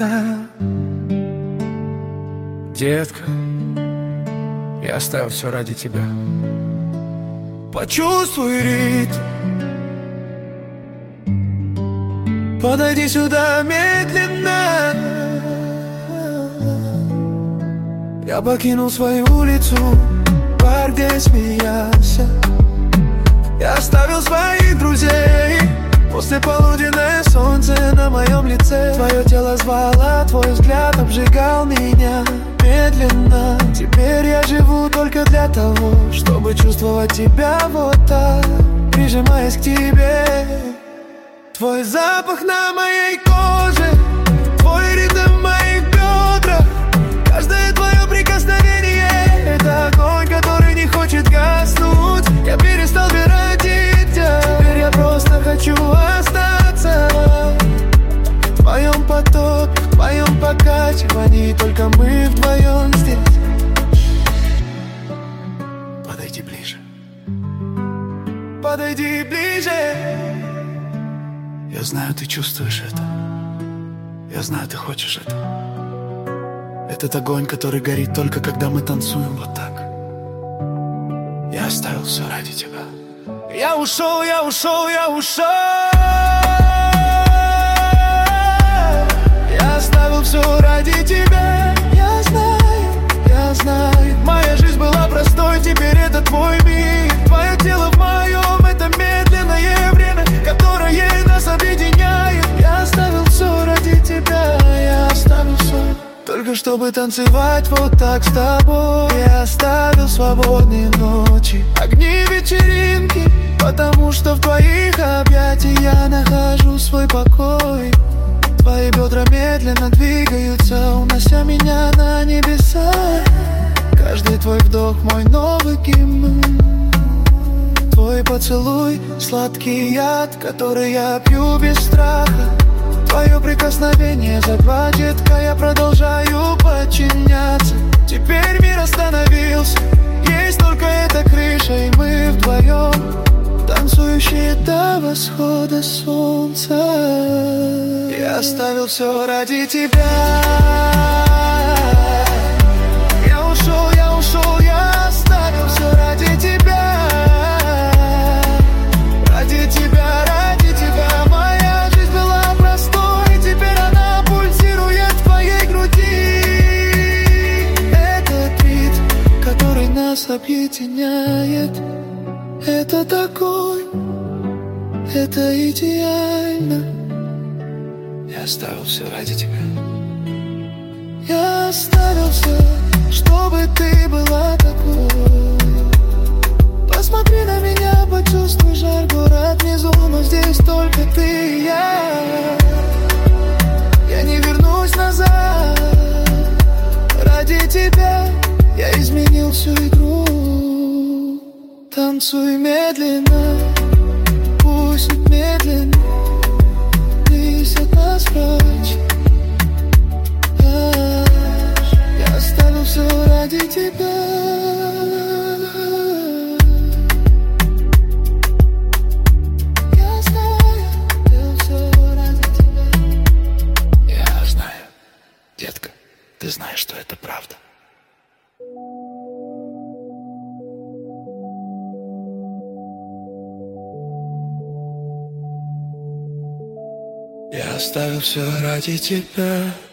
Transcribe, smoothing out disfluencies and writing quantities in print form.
это. Детка, я оставил все ради тебя. Почувствуй ритм, подойди сюда медленно. Я покинул свою улицу, бар, где смеялся. Я оставил своих друзей. После полуденное солнце на моем лице. Твое тело звало, твой взгляд обжигал меня медленно. Теперь я живу только для того, чтобы чувствовать тебя вот так, прижимаясь к тебе. Твой запах на моей коже, твой ритм в моих бедрах. Каждое твое прикосновение — это огонь, который не хочет гаснуть. Я перестал верить тебя, теперь я просто хочу остаться в твоем потоке, в твоем покачивании. Только мы вдвоем здесь. Подойди ближе, подойди ближе. Я знаю, ты чувствуешь это. Я знаю, ты хочешь это. Этот огонь, который горит только когда мы танцуем вот так. Я оставил все ради тебя. Я ушел, я ушел, я ушел. Я оставил все ради тебя. Я знаю, моя жизнь была простой, теперь это твой мир. Твое тело в моем, это медленное время, которое нас объединяет. Я оставил все ради тебя, я оставил все, только чтобы танцевать вот так с тобой. Я оставил свободные ночи, огни вечеринки, потому что в твоих объятиях я нахожу свой покой. Твои бедра медленно двигаются, унося меня на небеса. Каждый твой вдох мой новый гимн. Твой поцелуй — сладкий яд, который я пью без страха. Твое прикосновение за 2, детка, я продолжаю подчиняться. Теперь мир остановился, есть только эта крыша, и мы вдвоем, танцующие до восхода солнца. Я оставил все ради тебя. Я ушел, я оставил все ради тебя. Ради тебя, ради тебя. Моя жизнь была простой, теперь она пульсирует в твоей груди. Этот ритм, который нас объединяет, это такой, это идеально. Я оставил все ради тебя. Я оставил все, чтобы ты была такой. Посмотри на меня, почувствуй жар, город внизу, но здесь только ты и я. Я не вернусь назад. Ради тебя я изменил всю игру. Танцуй медленно, пусть медленно несет нас прочь. Я оставил все ради тебя. Я знаю, все ради тебя. Я знаю, детка, ты знаешь, что это правда. Я оставил все ради тебя.